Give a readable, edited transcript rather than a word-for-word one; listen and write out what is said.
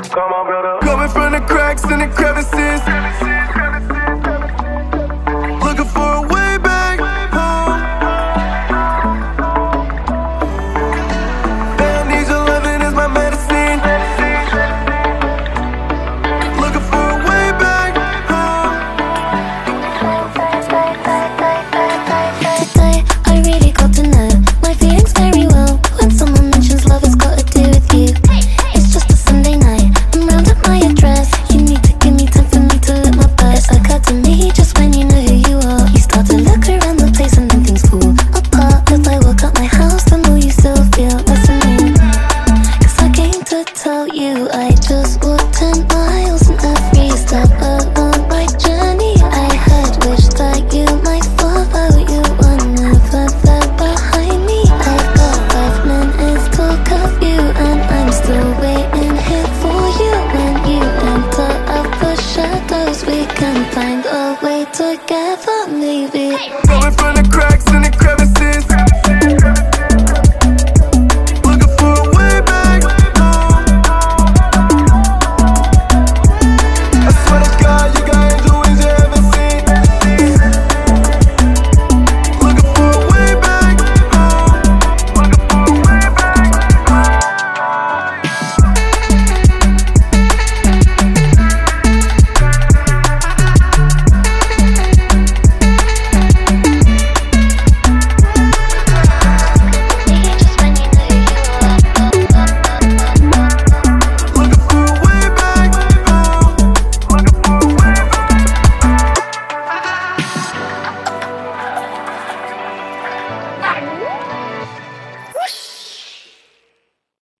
Come on, brother. Coming from the cracks and the crevices, looking for a way back home. Bam, need your loving is my medicine. Looking for a way back home. Today, I really got to know my feelings very well. When someone mentions love, it's got to do with you. It's just a Sunday night, I'm round at my address. You need to give me time for me to look my best. It occurred to me just when you know who you are. You start to look around the place and then things fall apart. As I walk out my house, the more you still feel listening. Cause I came to tell you I just walked 10 miles in every step along my journey. I had wished that you might follow. You were never there behind me. I've got 5 minutes to curfew and I'm still waiting here for you. When you enter out the shadows, we can find a way together, maybe.